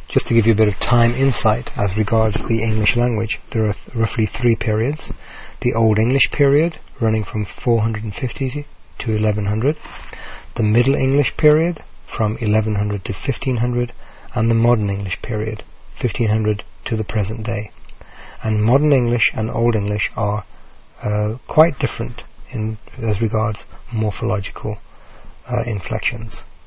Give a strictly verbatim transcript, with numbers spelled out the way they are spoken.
Just to give you a bit of time insight as regards the English language, there are th- roughly three periods. The Old English period, running from four hundred fifty to eleven hundred, the Middle English period, from eleven hundred to fifteen hundred, and the Modern English period, fifteen hundred to the present day. And Modern English and Old English are uh, quite different in as regards morphological uh, inflections.